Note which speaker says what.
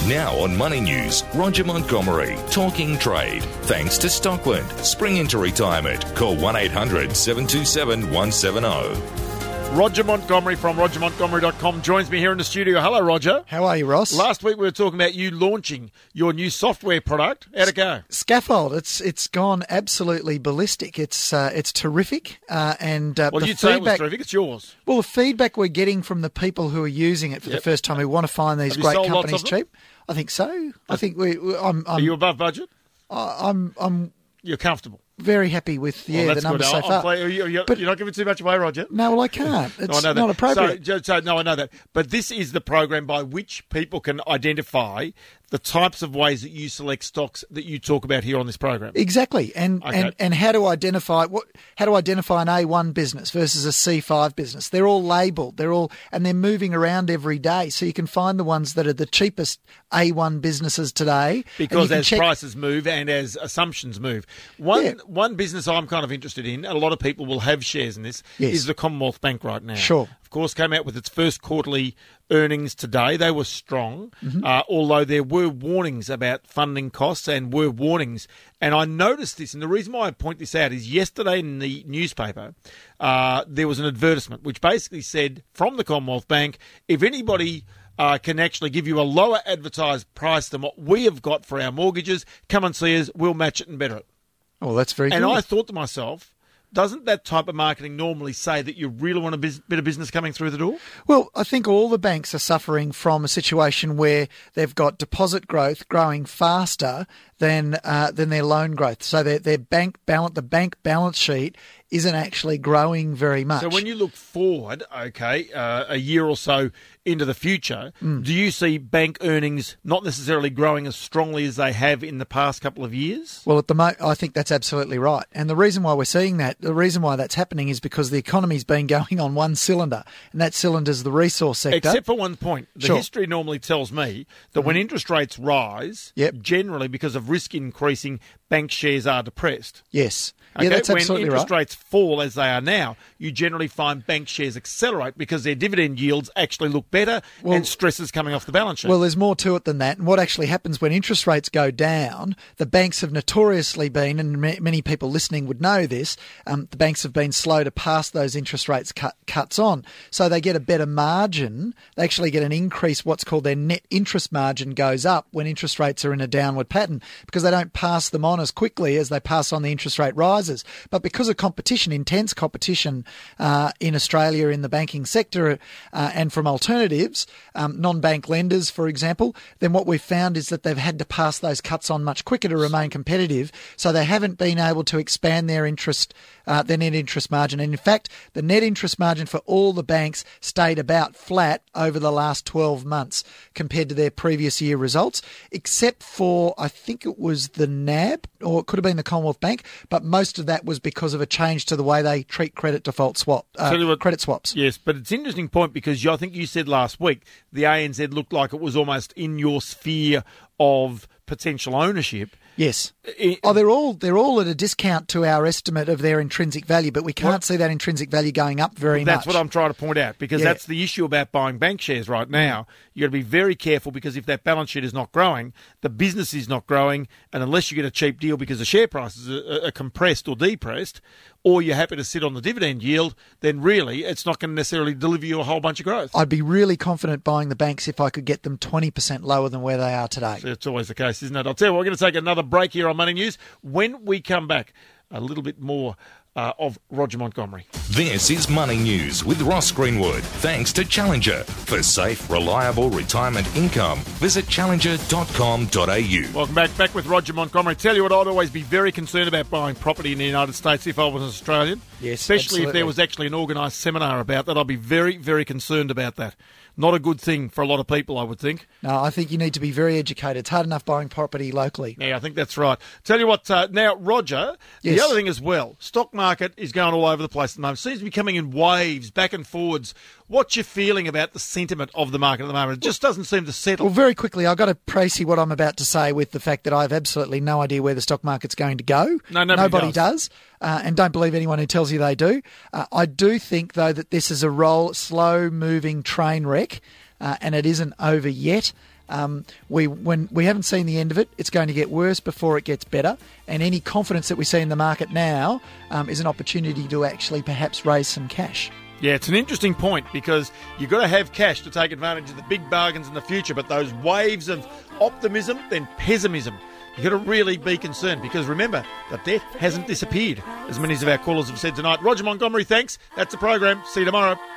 Speaker 1: Now on Money News, Roger Montgomery, talking trade. Thanks to Stockland. Spring into retirement. Call 1-800-727-170.
Speaker 2: Roger Montgomery from rogermontgomery.com joins me here in the studio. Hello, Roger.
Speaker 3: How are you, Ross?
Speaker 2: Last week we were talking about you launching your new software product. How'd it go?
Speaker 3: Scaffold. It's gone absolutely ballistic. It's terrific. And
Speaker 2: well, you'd say it was terrific. It's yours.
Speaker 3: Well, the feedback we're getting from the people who are using it for the first time, who want to find these great companies cheap. I think so. I think
Speaker 2: are you above budget? You're comfortable.
Speaker 3: Very happy with the numbers so far.
Speaker 2: You're not giving too much away, Roger.
Speaker 3: No, well, I can't. It's
Speaker 2: no, I know
Speaker 3: not appropriate.
Speaker 2: So, no, I know that. But this is the program by which people can identify the types of ways that you select stocks that you talk about here on this program.
Speaker 3: Exactly, and how to identify an A1 business versus a C5 business. They're all labelled. They're moving around every day, so you can find the ones that are the cheapest A1 businesses today.
Speaker 2: Because as prices move and as assumptions move, one business I'm kind of interested in, and a lot of people will have shares in this, is the Commonwealth Bank right now.
Speaker 3: Sure.
Speaker 2: Of course, came out with its first quarterly earnings today. They were strong, although there were warnings about funding costs and were warnings. And I noticed this, and the reason why I point this out is yesterday in the newspaper, there was an advertisement which basically said from the Commonwealth Bank, if anybody can actually give you a lower advertised price than what we have got for our mortgages, come and see us, we'll match it and better it.
Speaker 3: Oh, that's very good.
Speaker 2: And I thought to myself, doesn't that type of marketing normally say that you really want a bit of business coming through the door?
Speaker 3: Well, I think all the banks are suffering from a situation where they've got deposit growth growing faster than their loan growth. So their bank balance sheet isn't actually growing very much.
Speaker 2: So when you look forward, a year or so into the future, do you see bank earnings not necessarily growing as strongly as they have in the past couple of years?
Speaker 3: Well, at the moment, I think that's absolutely right. And the reason why we're seeing that, the reason why that's happening is because the economy's been going on one cylinder, and that cylinder is the resource sector.
Speaker 2: Except for one point. The history normally tells me that when interest rates rise, generally because of risk increasing, bank shares are depressed.
Speaker 3: Yes. Yeah, that's absolutely right.
Speaker 2: When interest rates fall as they are now, you generally find bank shares accelerate because their dividend yields actually look better and stress is coming off the balance sheet.
Speaker 3: Well, there's more to it than that. And what actually happens when interest rates go down, the banks have notoriously been, and many people listening would know this, the banks have been slow to pass those interest rates cuts on. So they get a better margin. They actually get an increase, what's called their net interest margin goes up when interest rates are in a downward pattern because they don't pass them on as quickly as they pass on the interest rate rises. But because of competition, intense competition in Australia in the banking sector and from alternatives, non-bank lenders, for example, then what we've found is that they've had to pass those cuts on much quicker to remain competitive. So they haven't been able to expand their net interest margin. And in fact, the net interest margin for all the banks stayed about flat over the last 12 months compared to their previous year results, except for, I think it was the NAB, or it could have been the Commonwealth Bank, but most of that was because of a change to the way they treat credit default credit swaps.
Speaker 2: Yes, but it's an interesting point because I think you said last week the ANZ looked like it was almost in your sphere of potential ownership.
Speaker 3: Yes. They're all at a discount to our estimate of their intrinsic value, but we can't see that intrinsic value going up very much.
Speaker 2: That's what I'm trying to point out, because that's the issue about buying bank shares right now. You've got to be very careful, because if that balance sheet is not growing, the business is not growing, and unless you get a cheap deal because the share prices are compressed or depressed, or you're happy to sit on the dividend yield, then really it's not going to necessarily deliver you a whole bunch of growth.
Speaker 3: I'd be really confident buying the banks if I could get them 20% lower than where they are today.
Speaker 2: So it's always the case, isn't it? I'll tell you what, we're going to take another break here on Money News. When we come back, a little bit more of Roger Montgomery.
Speaker 1: This is Money News with Ross Greenwood. Thanks to Challenger. For safe, reliable retirement income, visit challenger.com.au.
Speaker 2: Welcome back with Roger Montgomery. Tell you what, I'd always be very concerned about buying property in the United States if I was an Australian.
Speaker 3: Yes,
Speaker 2: especially
Speaker 3: absolutely.
Speaker 2: If there was actually an organised seminar about that. I'd be very, very concerned about that. Not a good thing for a lot of people, I would think.
Speaker 3: No, I think you need to be very educated. It's hard enough buying property locally.
Speaker 2: Yeah, I think that's right. Tell you what, now, Roger, the other thing as well, stock market is going all over the place at the moment. Seems to be coming in waves, back and forwards. What's your feeling about the sentiment of the market at the moment? It just doesn't seem to settle.
Speaker 3: Well, very quickly, I've got to preface what I'm about to say with the fact that I have absolutely no idea where the stock market's going to go.
Speaker 2: No, nobody
Speaker 3: does. And don't believe anyone who tells you they do. I do think, though, that this is a slow-moving train wreck, and it isn't over yet. When we haven't seen the end of it, it's going to get worse before it gets better. And any confidence that we see in the market now is an opportunity to actually perhaps raise some cash.
Speaker 2: Yeah, it's an interesting point because you've got to have cash to take advantage of the big bargains in the future, but those waves of optimism, then pessimism, you've got to really be concerned because remember, the debt hasn't disappeared, as many of our callers have said tonight. Roger Montgomery, thanks. That's the program. See you tomorrow.